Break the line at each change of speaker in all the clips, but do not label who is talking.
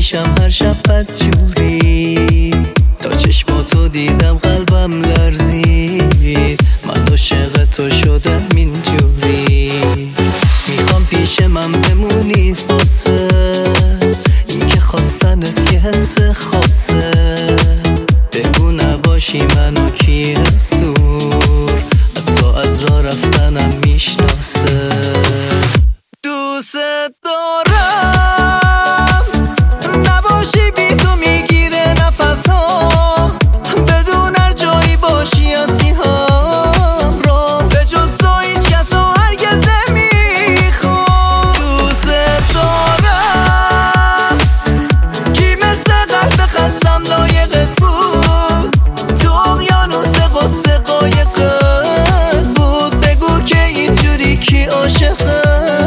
میشم هر شب بدجوری. تا چشماتو دیدم قلبم لرزید، من عاشق تو شدم اینجوری. میخوام پیش من بمونی واسه این که خواستنت یه حس خاصه. بگو نباشی منو کی دور، حتی از راه رفتنم میشناسه. دوست دارم نباشی بی تو میگیره نفسام، بدون هر جایی باشی آسیهام را، به جز تو هیچ کس رو هرگز نمیخوام. دوست دارم کی مثل قلب خستم لایقت بود، تو اقیانوس غصه قایقت بود. بگو که اینجوری کی عاشقت.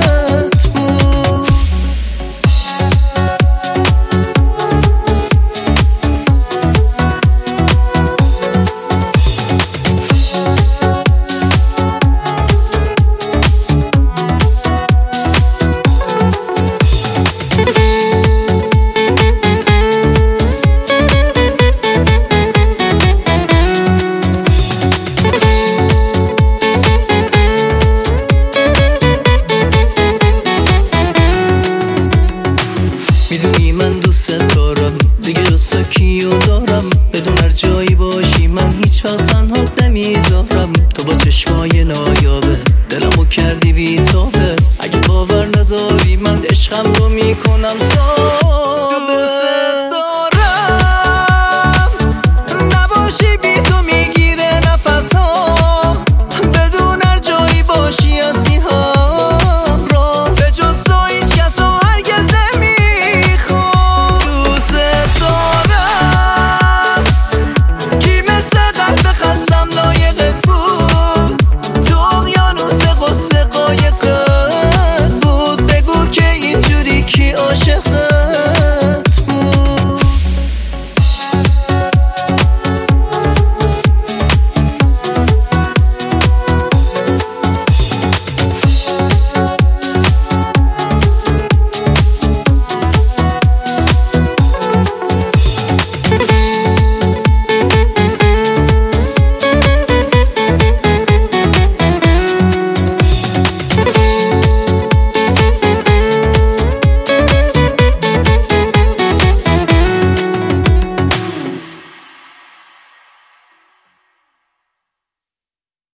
میدونی من دوست دارم دیگه جز تو کیو دارم، بدون هر جایی باشی من هیچ وقت تنهات نمیذارم. تو با چشمای نایابه دلمو کردی بیتابه، اگه باور نداری من عشقم رو میکنم